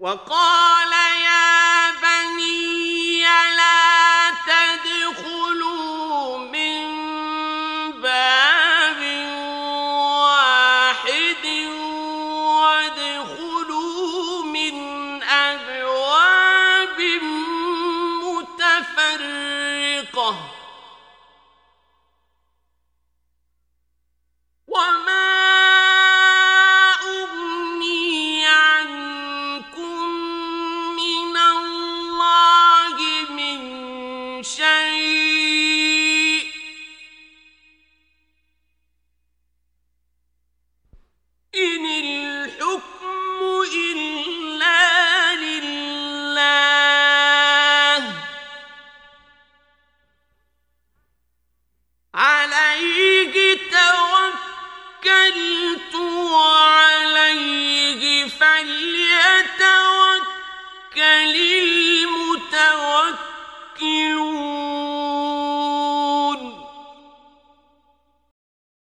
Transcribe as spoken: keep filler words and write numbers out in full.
وقال يا بني لا تدخلوا من باب واحد وادخلوا من أبواب متفرقة وما أغني عنكم من الله من شيء إن الحكم إلا لله عليه توكلت وعليه فليتوكل المتوكلون